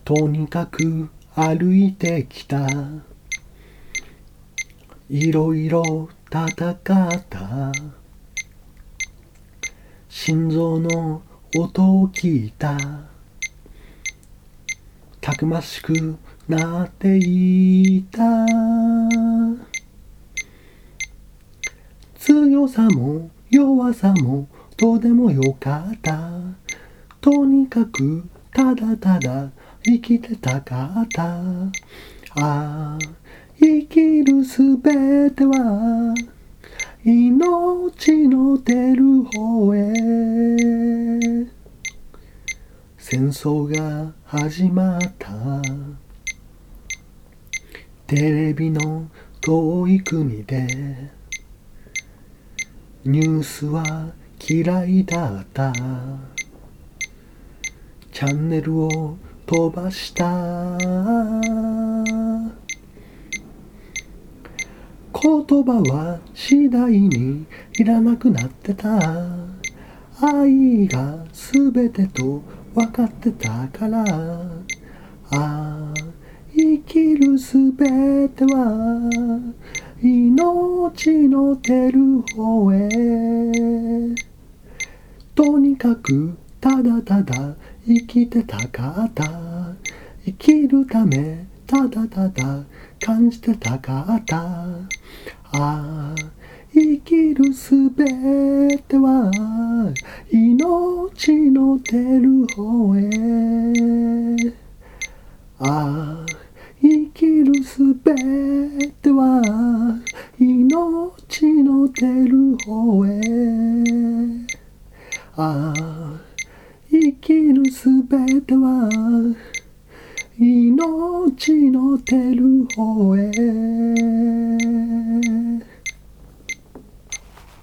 とにかく歩いてきた。いろいろ戦った。心臓の音を聞いた。たくましくなっていた。強さも弱さもどうでもよかった。とにかくただただ生きてたかった。ああ、生きるすべては命の出る方へ。戦争が始まった。テレビの遠い国でニュースは嫌いだった。チャンネルを飛ばした。言葉は次第にいらなくなってた。愛がすべてと分かってたから。ああ、生きるすべては命の出る方へ。とにかくただただ生きてたかった。生きるためただただ感じてたかった。ああ、生きるすべては命の出る方へ。ああ、生きるすべては命の出る方へ。ああ、生きるすべては命の出る方へ。